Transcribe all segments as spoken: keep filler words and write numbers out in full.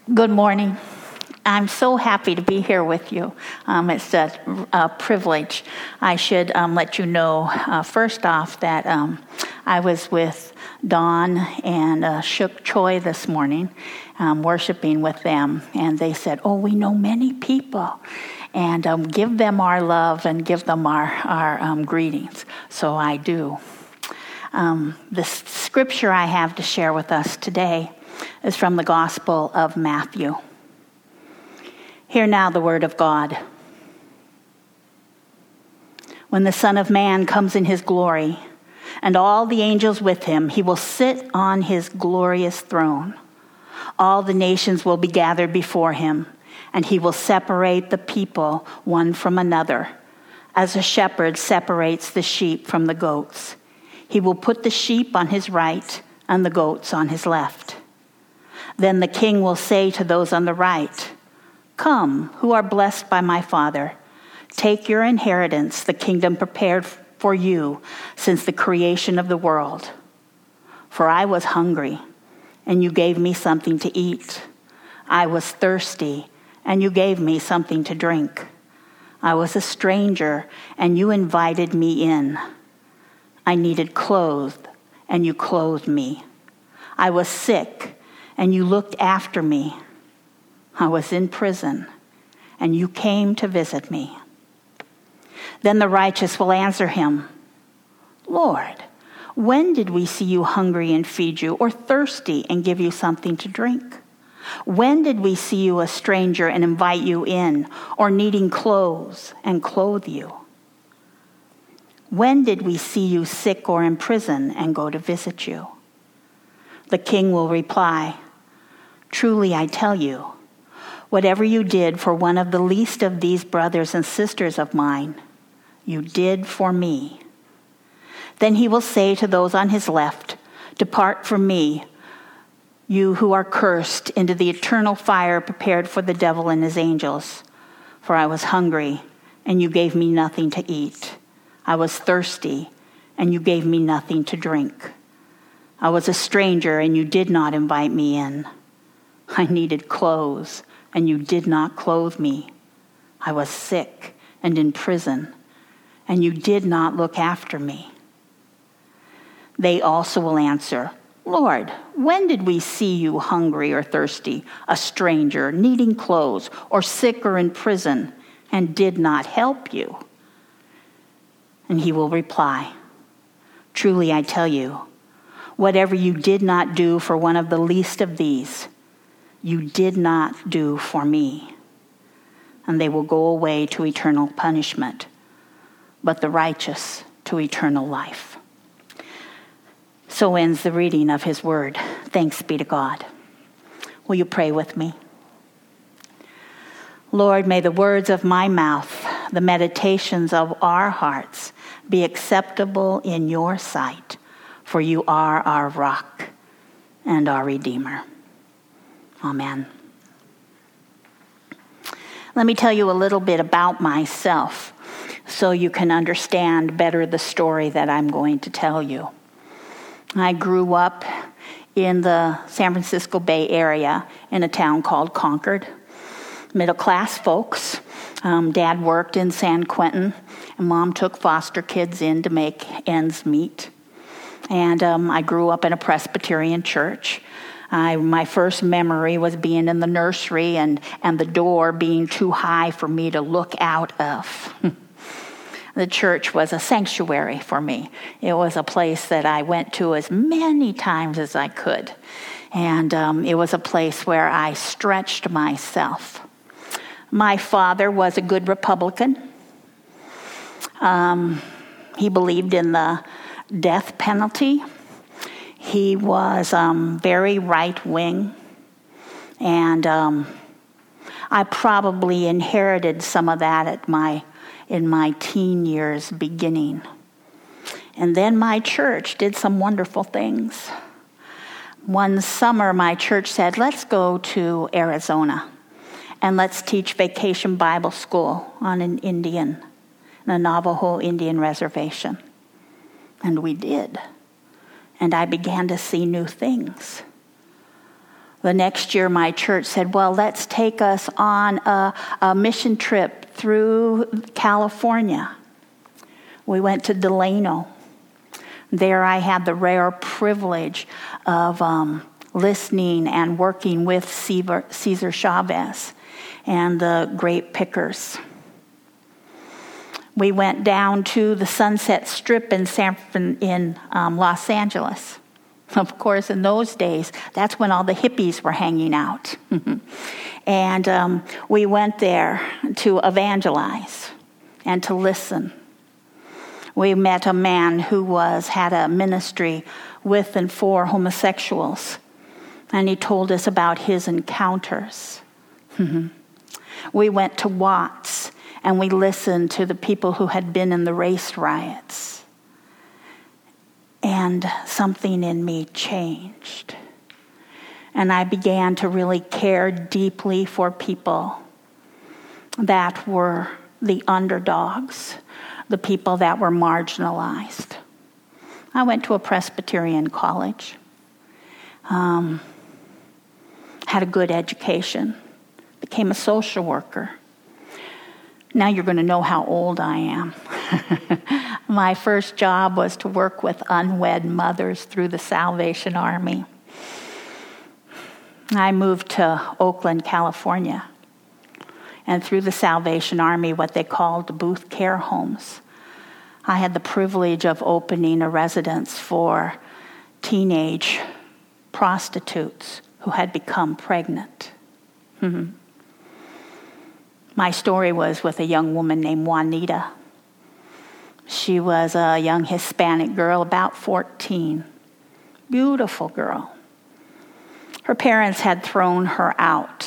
Good morning. I'm so happy to be here with you. Um, it's a, a privilege. I should um, let you know, uh, first off, that um, I was with Dawn and uh, Shook Choi this morning, um, worshiping with them, and they said, oh, we know many people, and um, give them our love and give them our, our um, greetings. So I do. Um, the scripture I have to share with us today is from the Gospel of Matthew. Hear now the word of God. When the Son of Man comes in his glory, and all the angels with him, he will sit on his glorious throne. All the nations will be gathered before him, and he will separate the people one from another, as a shepherd separates the sheep from the goats. He will put the sheep on his right and the goats on his left. Then the king will say to those on the right, come, who are blessed by my Father, take your inheritance, the kingdom prepared for you since the creation of the world. For I was hungry, and you gave me something to eat. I was thirsty, and you gave me something to drink. I was a stranger, and you invited me in. I needed clothes, and you clothed me. I was sick, and you looked after me. I was in prison, and you came to visit me. Then the righteous will answer him, Lord, when did we see you hungry and feed you, or thirsty and give you something to drink? When did we see you a stranger and invite you in, or needing clothes and clothe you? When did we see you sick or in prison and go to visit you? The king will reply, truly I tell you, whatever you did for one of the least of these brothers and sisters of mine, you did for me. Then he will say to those on his left, depart from me, you who are cursed, into the eternal fire prepared for the devil and his angels. For I was hungry, and you gave me nothing to eat. I was thirsty, and you gave me nothing to drink. I was a stranger, and you did not invite me in. I needed clothes, and you did not clothe me. I was sick and in prison, and you did not look after me. They also will answer, Lord, when did we see you hungry or thirsty, a stranger, needing clothes, or sick or in prison, and did not help you? And he will reply, truly I tell you, whatever you did not do for one of the least of these, you did not do for me. And they will go away to eternal punishment, but the righteous to eternal life. So ends the reading of his word. Thanks be to God. Will you pray with me? Lord, may the words of my mouth, the meditations of our hearts, be acceptable in your sight, for you are our rock and our Redeemer. Amen. Let me tell you a little bit about myself so you can understand better the story that I'm going to tell you. I grew up in the San Francisco Bay Area in a town called Concord. Middle-class folks. Um, Dad worked in San Quentin, and Mom took foster kids in to make ends meet. And um, I grew up in a Presbyterian church. I, my first memory was being in the nursery and, and the door being too high for me to look out of. The church was a sanctuary for me. It was a place that I went to as many times as I could. And um, it was a place where I stretched myself. My father was a good Republican. Um, he believed in the death penalty. He was um, very right-wing, and um, I probably inherited some of that at my in my teen years beginning. And then my church did some wonderful things. One summer, my church said, let's go to Arizona, and let's teach vacation Bible school on an Indian, the Navajo Indian reservation. And we did. And I began to see new things. The next year, my church said, well, let's take us on a, a mission trip through California. We went to Delano. There I had the rare privilege of um, listening and working with Cesar Chavez and the Grape Pickers. We went down to the Sunset Strip in San in um, Los Angeles. Of course, in those days, that's when all the hippies were hanging out. And um, we went there to evangelize and to listen. We met a man who was had a ministry with and for homosexuals, and he told us about his encounters. We went to Watts, and we listened to the people who had been in the race riots. And something in me changed. And I began to really care deeply for people that were the underdogs, the people that were marginalized. I went to a Presbyterian college, um, had a good education, became a social worker. Now you're going to know how old I am. My first job was to work with unwed mothers through the Salvation Army. I moved to Oakland, California, and through the Salvation Army, what they called Booth Care Homes, I had the privilege of opening a residence for teenage prostitutes who had become pregnant. Mm-hmm. My story was with a young woman named Juanita. She was a young Hispanic girl, about fourteen. Beautiful girl. Her parents had thrown her out,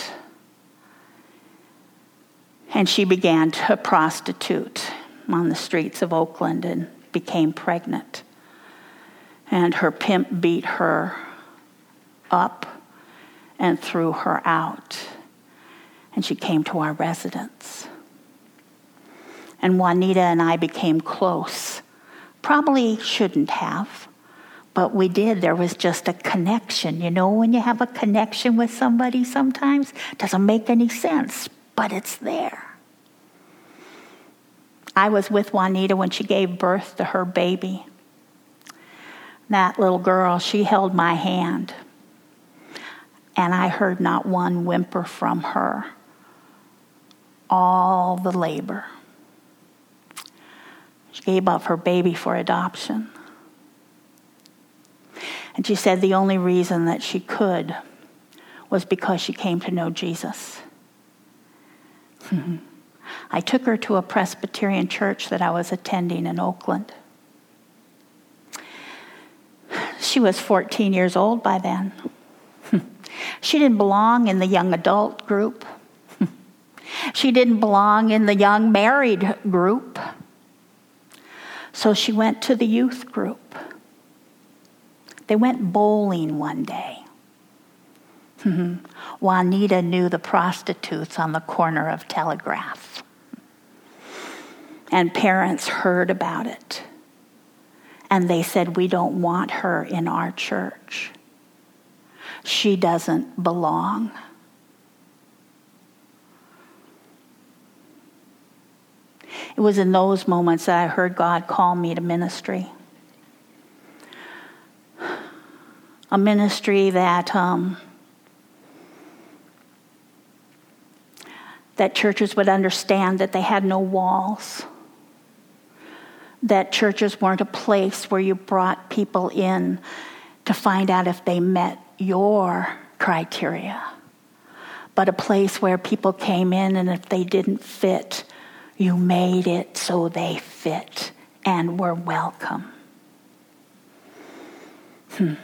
and she began to prostitute on the streets of Oakland and became pregnant. And her pimp beat her up and threw her out. And she came to our residence. And Juanita and I became close. Probably shouldn't have, but we did. There was just a connection. You know, when you have a connection with somebody sometimes, it doesn't make any sense, but it's there. I was with Juanita when she gave birth to her baby. That little girl, she held my hand, and I heard not one whimper from her. All the labor. She gave up her baby for adoption. And she said the only reason that she could was because she came to know Jesus. I took her to a Presbyterian church that I was attending in Oakland. She was fourteen years old by then. She didn't belong in the young adult group. She didn't belong in the young married group. So she went to the youth group. They went bowling one day. Juanita knew the prostitutes on the corner of Telegraph. And parents heard about it. And they said, we don't want her in our church. She doesn't belong. It was in those moments that I heard God call me to ministry. A ministry that um, that churches would understand that they had no walls. That churches weren't a place where you brought people in to find out if they met your criteria, but a place where people came in, and if they didn't fit, you made it so they fit and were welcome. Hmm.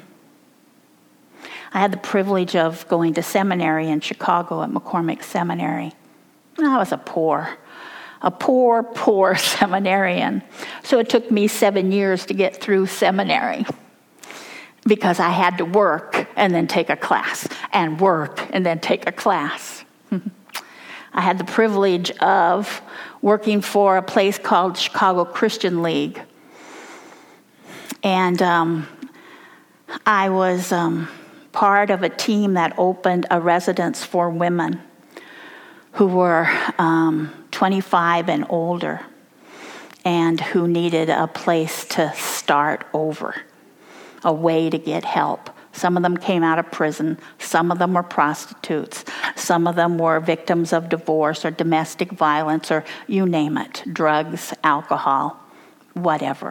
I had the privilege of going to seminary in Chicago at McCormick Seminary. I was a poor, a poor, poor seminarian. So it took me seven years to get through seminary because I had to work and then take a class, and work and then take a class. I had the privilege of working for a place called Chicago Christian League. And um, I was um, part of a team that opened a residence for women who were um, twenty-five and older and who needed a place to start over, a way to get help. Some of them came out of prison. Some of them were prostitutes. Some of them were victims of divorce or domestic violence or you name it, drugs, alcohol, whatever.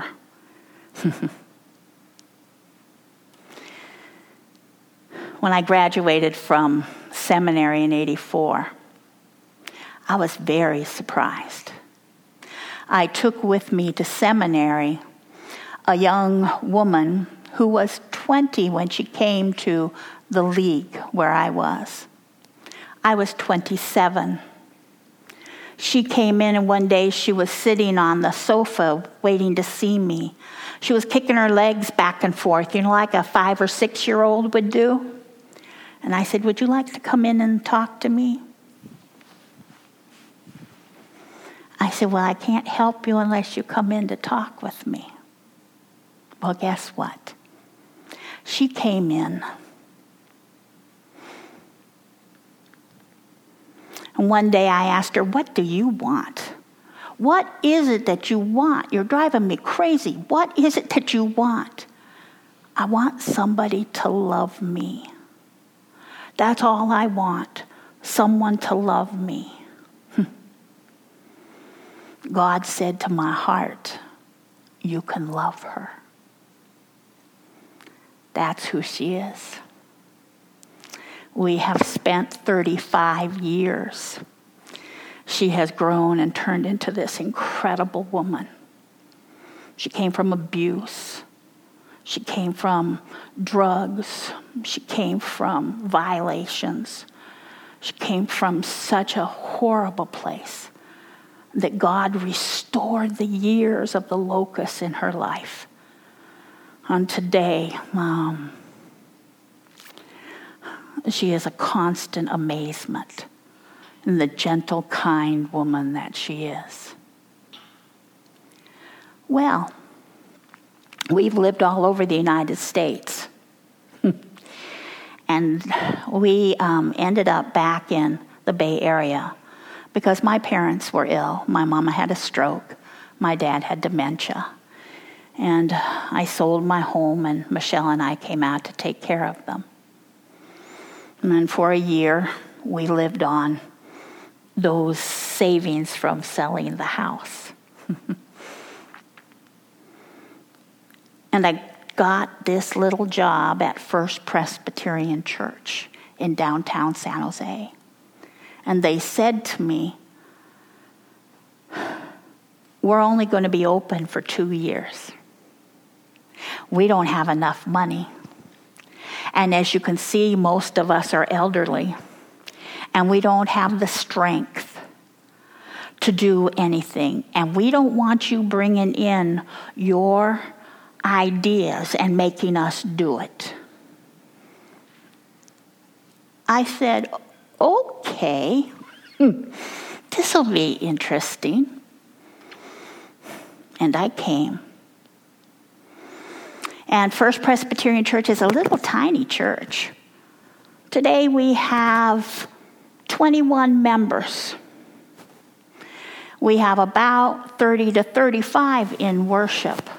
When I graduated from seminary in eighty-four, I was very surprised. I took with me to seminary a young woman who was twenty when she came to the league where I was. I was twenty-seven. She came in and one day she was sitting on the sofa waiting to see me. She was kicking her legs back and forth, you know, like a five or six-year-old would do. And I said, would you like to come in and talk to me? I said, well, I can't help you unless you come in to talk with me. Well, guess what? She came in. And one day I asked her, what do you want? What is it that you want? You're driving me crazy. What is it that you want? I want somebody to love me. That's all I want, someone to love me. God said to my heart, you can love her. That's who she is. We have spent thirty-five years. She has grown and turned into this incredible woman. She came from abuse. She came from drugs. She came from violations. She came from such a horrible place that God restored the years of the locusts in her life. And today, um, she is a constant amazement in the gentle, kind woman that she is. Well, we've lived all over the United States. And we um, ended up back in the Bay Area because my parents were ill. My mama had a stroke. My dad had dementia. And I sold my home, and Michelle and I came out to take care of them. And then for a year, we lived on those savings from selling the house. And I got this little job at First Presbyterian Church in downtown San Jose. And they said to me, we're only going to be open for two years. We don't have enough money. And as you can see, most of us are elderly. And we don't have the strength to do anything. And we don't want you bringing in your ideas and making us do it. I said, okay, this will be interesting. And I came. And First Presbyterian Church is a little tiny church. Today we have twenty-one members. We have about thirty to thirty-five in worship.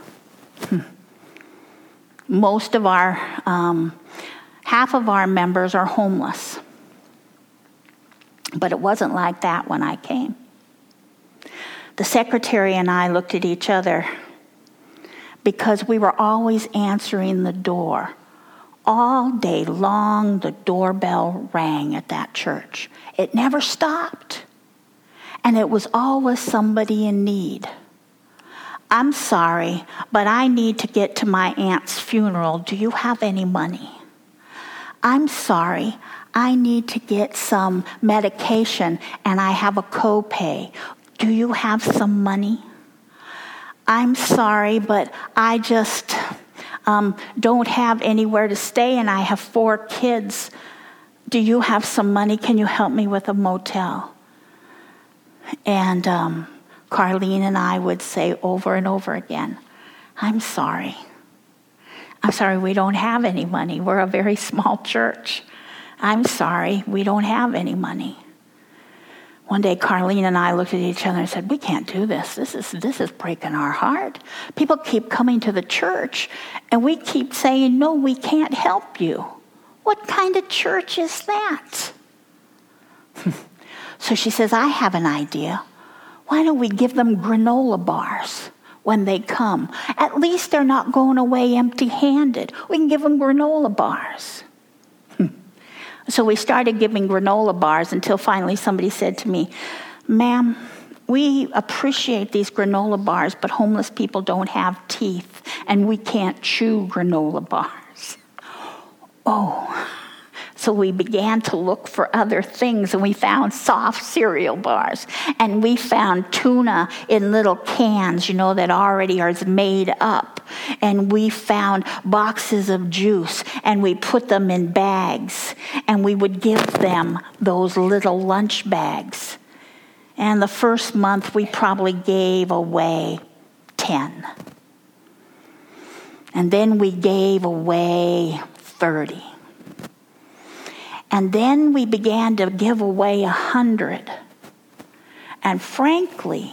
Most of our, um, half of our members are homeless. But it wasn't like that when I came. The secretary and I looked at each other because we were always answering the door. All day long, the doorbell rang at that church. It never stopped. And it was always somebody in need. I'm sorry, but I need to get to my aunt's funeral. Do you have any money? I'm sorry, I need to get some medication and I have a copay. Do you have some money? I'm sorry, but I just um, don't have anywhere to stay and I have four kids. Do you have some money? Can you help me with a motel? And um, Carlene and I would say over and over again, I'm sorry. I'm sorry, we don't have any money. We're a very small church. I'm sorry, we don't have any money. One day, Carlene and I looked at each other and said, we can't do this. This is this is breaking our heart. People keep coming to the church, and we keep saying, no, we can't help you. What kind of church is that? So she says, I have an idea. Why don't we give them granola bars when they come? At least they're not going away empty-handed. We can give them granola bars. So we started giving granola bars until finally somebody said to me, ma'am, we appreciate these granola bars, but homeless people don't have teeth, and we can't chew granola bars. Oh, so we began to look for other things, and we found soft cereal bars, and we found tuna in little cans, you know, that already are made up, and we found boxes of juice, and we put them in bags, and we would give them those little lunch bags. And the first month, we probably gave away ten. And then we gave away thirty. And then we began to give away a hundred. And frankly,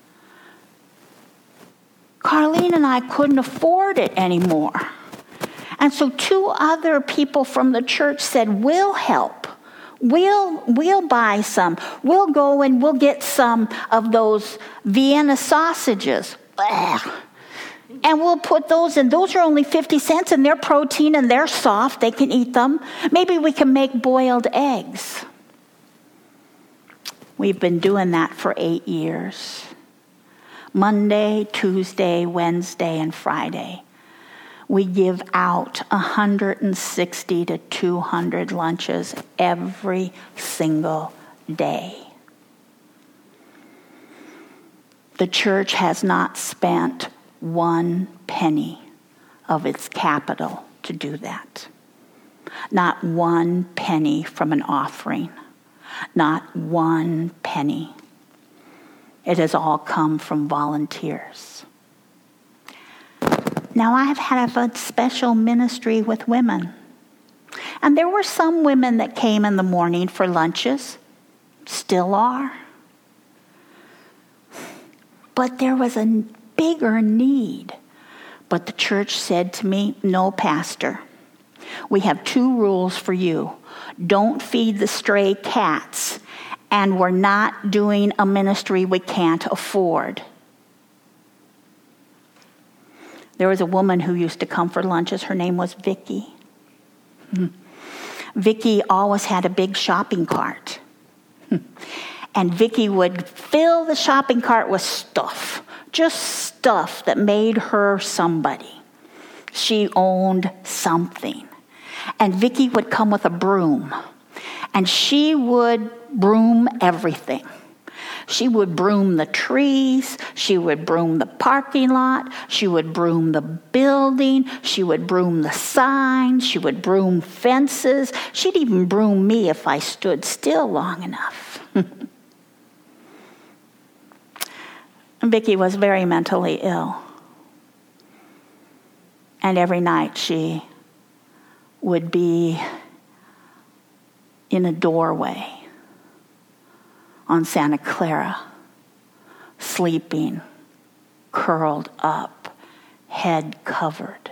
Carlene and I couldn't afford it anymore. And so two other people from the church said, we'll help. We'll, we'll buy some. We'll go and we'll get some of those Vienna sausages. Ugh. And we'll put those in. Those are only fifty cents, and they're protein, and they're soft. They can eat them. Maybe we can make boiled eggs. We've been doing that for eight years. Monday, Tuesday, Wednesday, and Friday. We give out one hundred sixty to two hundred lunches every single day. The church has not spent one penny of its capital to do that. Not one penny from an offering. Not one penny. It has all come from volunteers. Now, I've had a special ministry with women. And there were some women that came in the morning for lunches. Still are. But there was a bigger need. But the church said to me, no, Pastor, we have two rules for you. Don't feed the stray cats, and we're not doing a ministry we can't afford. There was a woman who used to come for lunches. Her name was Vicky. Vicky always had a big shopping cart. And Vicky would fill the shopping cart with stuff. Just stuff that made her somebody. She owned something. And Vicky would come with a broom. And she would broom everything. She would broom the trees. She would broom the parking lot. She would broom the building. She would broom the signs. She would broom fences. She'd even broom me if I stood still long enough. Vicky was very mentally ill. And every night she would be in a doorway on Santa Clara, sleeping, curled up, head covered.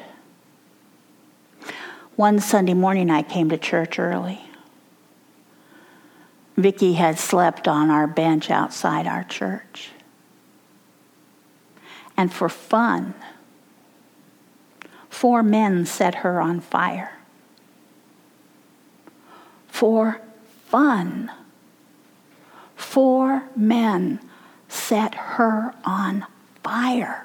One Sunday morning I came to church early. Vicky had slept on our bench outside our church. And for fun, four men set her on fire. For fun, four men set her on fire.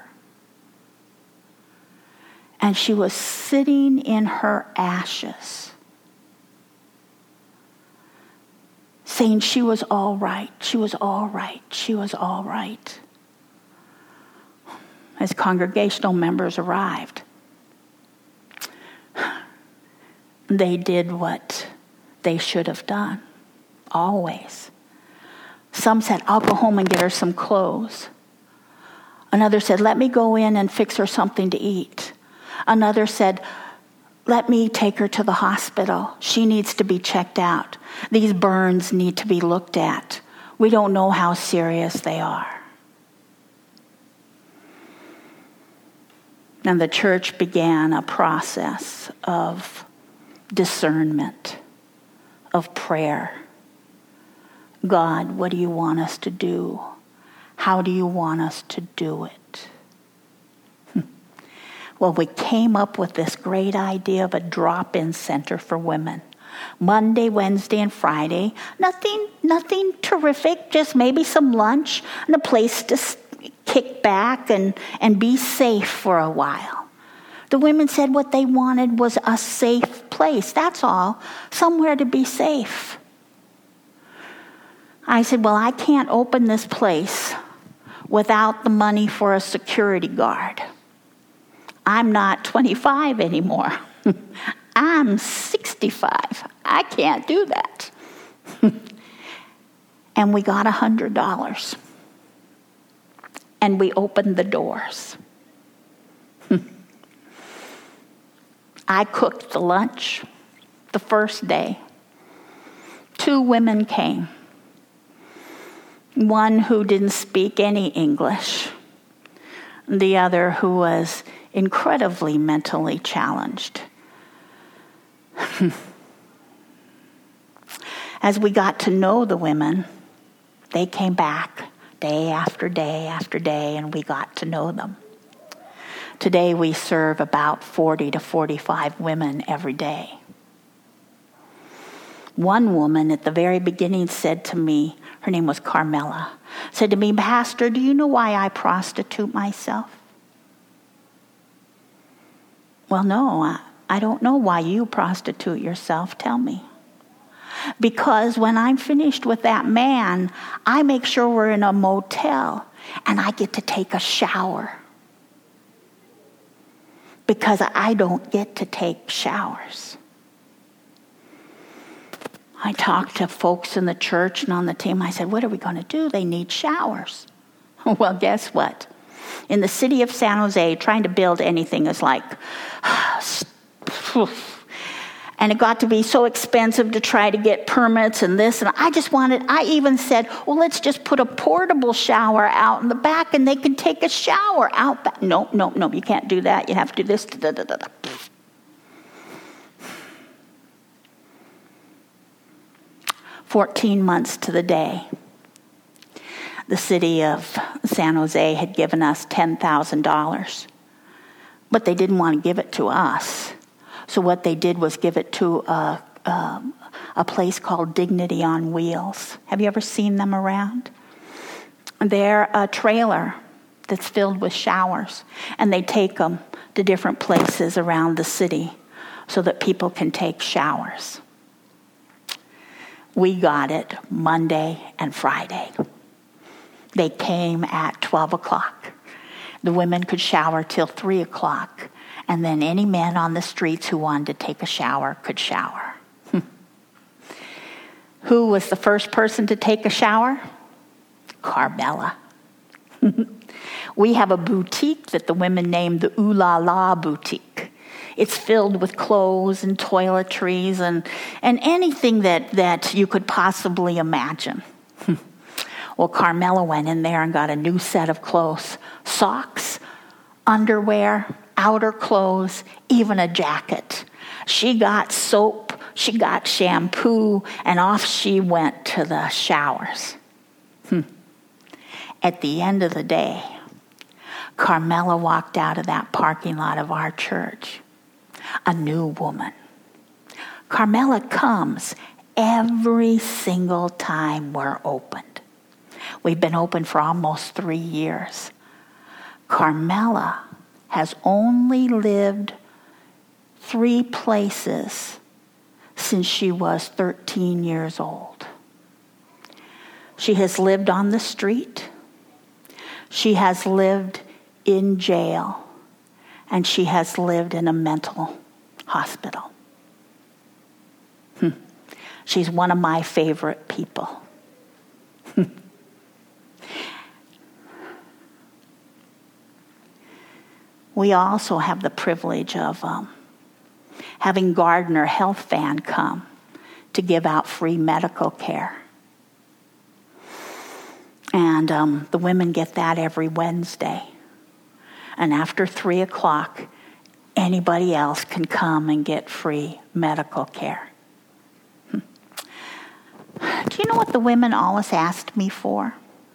And she was sitting in her ashes, saying she was all right, she was all right, she was all right. As congregational members arrived, they did what they should have done, always. Some said, I'll go home and get her some clothes. Another said, let me go in and fix her something to eat. Another said, let me take her to the hospital. She needs to be checked out. These burns need to be looked at. We don't know how serious they are. And the church began a process of discernment, of prayer. God, what do you want us to do? How do you want us to do it? Well, we came up with this great idea of a drop-in center for women. Monday, Wednesday, and Friday. Nothing, nothing terrific, just maybe some lunch and a place to kick back and, and be safe for a while. The women said what they wanted was a safe place. That's all. Somewhere to be safe. I said, well, I can't open this place without the money for a security guard. I'm not twenty-five anymore. I'm sixty-five. I can't do that. And we got one hundred dollars. And we opened the doors. I cooked the lunch the first day. Two women came. One who didn't speak any English. The other who was incredibly mentally challenged. As we got to know the women, they came back day after day after day, and we got to know them. Today we serve about forty to forty-five women every day. One woman at the very beginning said to me, her name was Carmela, said to me, Pastor, do you know why I prostitute myself? Well, no, I, I don't know why you prostitute yourself. Tell me. Because when I'm finished with that man, I make sure we're in a motel and I get to take a shower. Because I don't get to take showers. I talked to folks in the church and on the team. I said, what are we going to do? They need showers. Well, guess what? In the city of San Jose, trying to build anything is like, and it got to be so expensive to try to get permits and this. And I just wanted, I even said, well, let's just put a portable shower out in the back and they can take a shower out back. No, no, no, you can't do that. You have to do this. Da, da, da, da. Fourteen months to the day, the city of San Jose had given us ten thousand dollars. But they didn't want to give it to us. So what they did was give it to a, a, a place called Dignity on Wheels. Have you ever seen them around? They're a trailer that's filled with showers. And they take them to different places around the city so that people can take showers. We got it Monday and Friday. They came at twelve o'clock. The women could shower till three o'clock. And then any men on the streets who wanted to take a shower could shower. Who was the first person to take a shower? Carmela. We have a boutique that the women named the Ooh La La Boutique. It's filled with clothes and toiletries and, and anything that, that you could possibly imagine. Well, Carmela went in there and got a new set of clothes. Socks, underwear, outer clothes, even a jacket. She got soap, she got shampoo, and off she went to the showers. Hmm. At the end of the day, Carmela walked out of that parking lot of our church, a new woman. Carmela comes every single time we're opened. We've been open for almost three years. Carmela has only lived three places since she was thirteen years old. She has lived on the street. She has lived in jail. And she has lived in a mental hospital. Hmm. She's one of my favorite people. We also have the privilege of um, having Gardner Health Van come to give out free medical care. And um, the women get that every Wednesday. And after three o'clock, anybody else can come and get free medical care. Hmm. Do you know what the women always asked me for?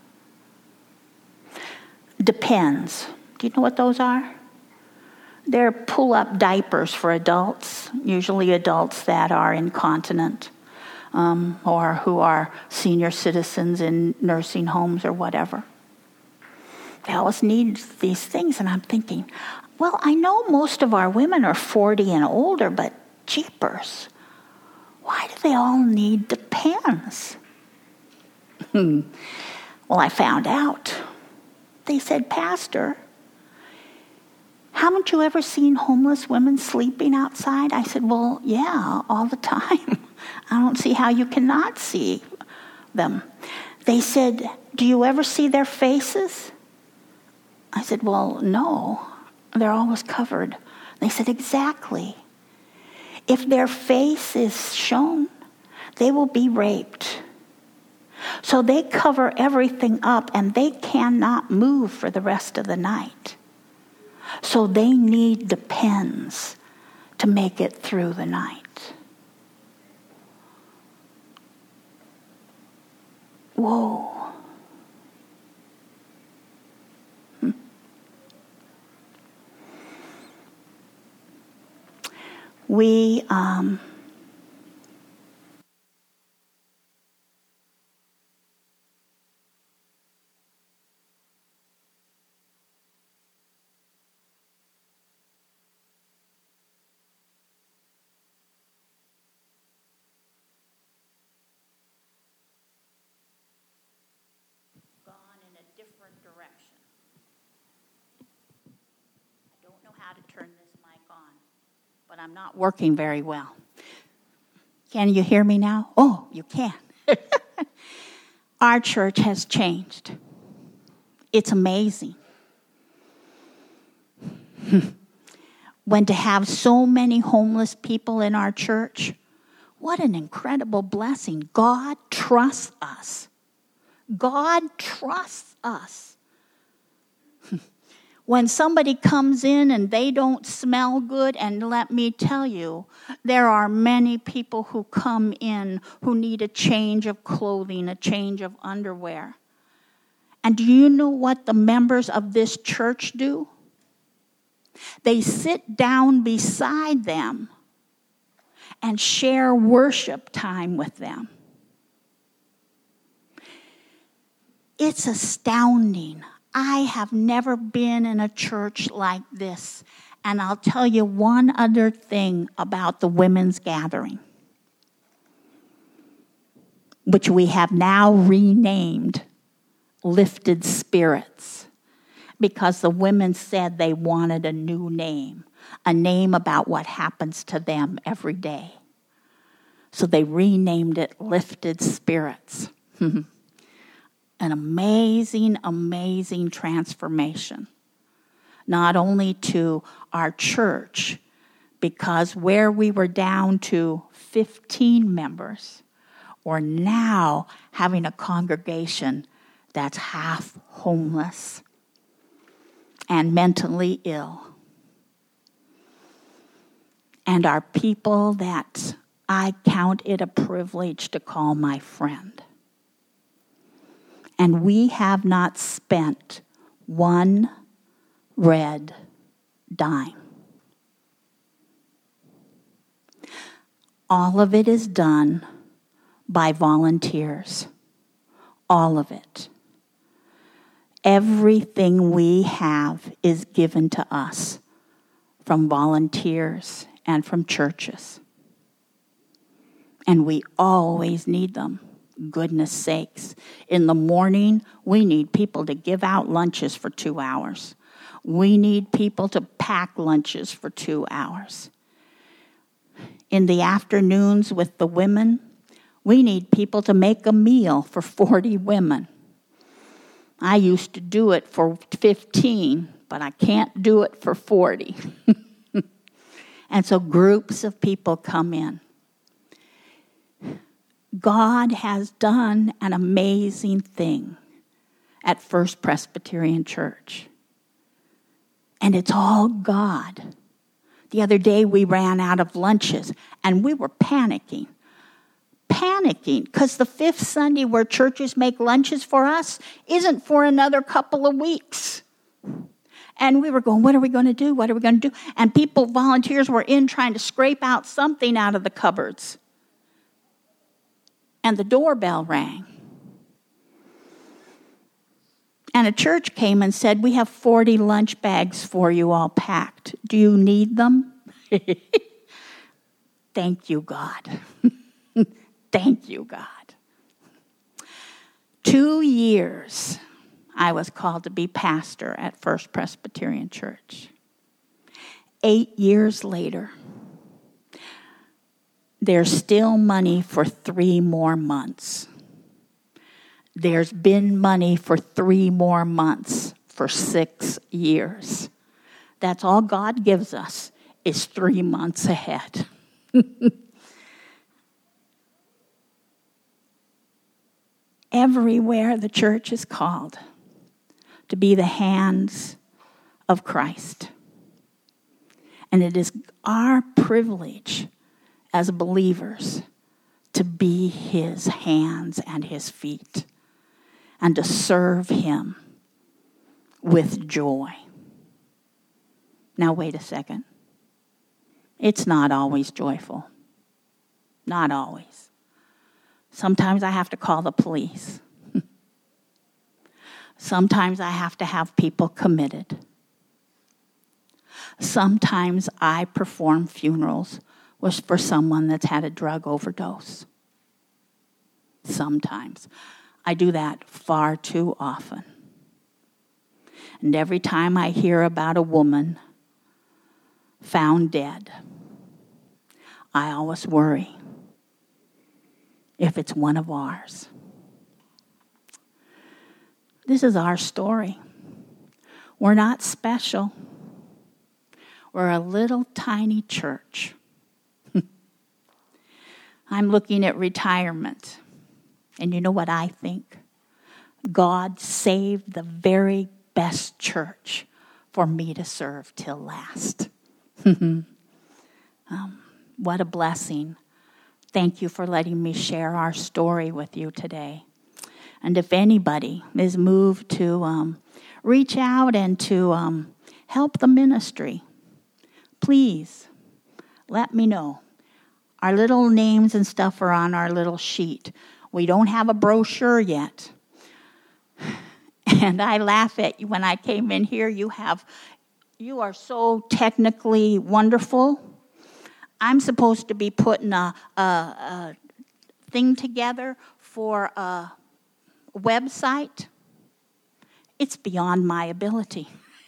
Depends. Do you know what those are? They're pull-up diapers for adults, usually adults that are incontinent um, or who are senior citizens in nursing homes or whatever. They always need these things, and I'm thinking, well, I know most of our women are forty and older, but jeepers, why do they all need Depends? Well, I found out. They said, Pastor, haven't you ever seen homeless women sleeping outside? I said, well, yeah, all the time. I don't see how you cannot see them. They said, do you ever see their faces? I said, well, no, they're always covered. They said, exactly. If their face is shown, they will be raped. So they cover everything up and they cannot move for the rest of the night. So they need Depends to make it through the night. Whoa. Hmm. We, um, direction. I don't know how to turn this mic on, but I'm not working very well. Can you hear me now? Oh, you can. Our church has changed. It's amazing. When to have so many homeless people in our church, what an incredible blessing. God trusts us. God trusts us. When somebody comes in and they don't smell good, and let me tell you, there are many people who come in who need a change of clothing, a change of underwear. And do you know what the members of this church do? They sit down beside them and share worship time with them. It's astounding. I have never been in a church like this. And I'll tell you one other thing about the women's gathering, which we have now renamed Lifted Spirits, because the women said they wanted a new name, a name about what happens to them every day. So they renamed it Lifted Spirits. An amazing, amazing transformation. Not only to our church, because where we were down to fifteen members, we're now having a congregation that's half homeless and mentally ill. And are people that I count it a privilege to call my friend. And we have not spent one red dime. All of it is done by volunteers. All of it. Everything we have is given to us from volunteers and from churches. And we always need them. Goodness sakes. In the morning, we need people to give out lunches for two hours. We need people to pack lunches for two hours. In the afternoons with the women, we need people to make a meal for forty women. I used to do it for fifteen but I can't do it for forty. And so groups of people come in. God has done an amazing thing at First Presbyterian Church. And it's all God. The other day we ran out of lunches and we were panicking. Panicking because the fifth Sunday where churches make lunches for us isn't for another couple of weeks. And we were going, what are we going to do? What are we going to do? And people, volunteers were in trying to scrape out something out of the cupboards. And the doorbell rang. And a church came and said, we have forty lunch bags for you all packed. Do you need them? Thank you, God. Thank you, God. Two years I was called to be pastor at First Presbyterian Church. Eight years later, there's still money for three more months. There's been money for three more months for six years. That's all God gives us is three months ahead. Everywhere the church is called to be the hands of Christ. And it is our privilege as believers to be his hands and his feet and to serve him with joy. Now, wait a second. It's not always joyful. Not always. Sometimes I have to call the police. Sometimes I have to have people committed. Sometimes I perform funerals for someone that's had a drug overdose. Sometimes. I do that far too often. And every time I hear about a woman found dead, I always worry if it's one of ours. This is our story. We're not special. We're a little tiny church. I'm looking at retirement. And you know what I think? God saved the very best church for me to serve till last. um, what a blessing. Thank you for letting me share our story with you today. And if anybody is moved to um, reach out and to um, help the ministry, please let me know. Our little names and stuff are on our little sheet. We don't have a brochure yet. And I laugh at you when I came in here. You have, you are so technically wonderful. I'm supposed to be putting a, a, a thing together for a website. It's beyond my ability.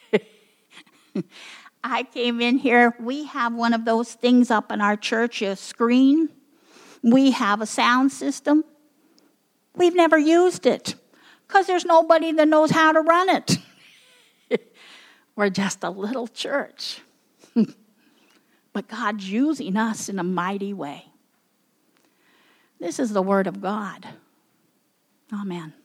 I came in here. We have one of those things up in our church, a screen. We have a sound system. We've never used it because there's nobody that knows how to run it. We're just a little church. But God's using us in a mighty way. This is the word of God. Amen.